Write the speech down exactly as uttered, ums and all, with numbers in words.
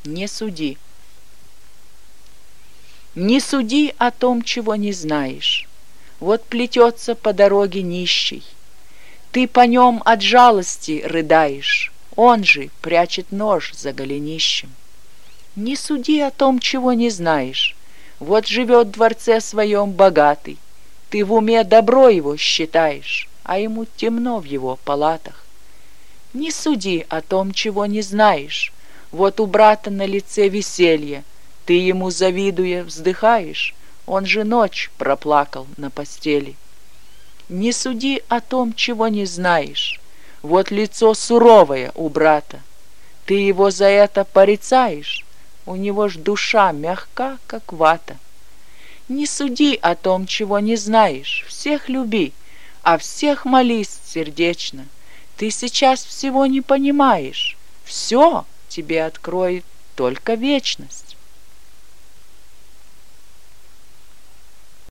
Не суди. Не суди о том, чего не знаешь. Вот плетется по дороге нищий. Ты по нем от жалости рыдаешь, он же прячет нож за голенищем. Не суди о том, чего не знаешь. Вот живет в дворце своем богатый. Ты в уме добро его считаешь, а ему темно в его палатах. Не суди о том, чего не знаешь. Вот у брата на лице веселье. Ты ему, завидуя, вздыхаешь, он же ночь проплакал на постели. Не суди о том, чего не знаешь. Вот лицо суровое у брата. Ты его за это порицаешь, у него ж душа мягка, как вата. Не суди о том, чего не знаешь. Всех люби, а всех молись сердечно. Ты сейчас всего не понимаешь. Все тебе откроет только вечность.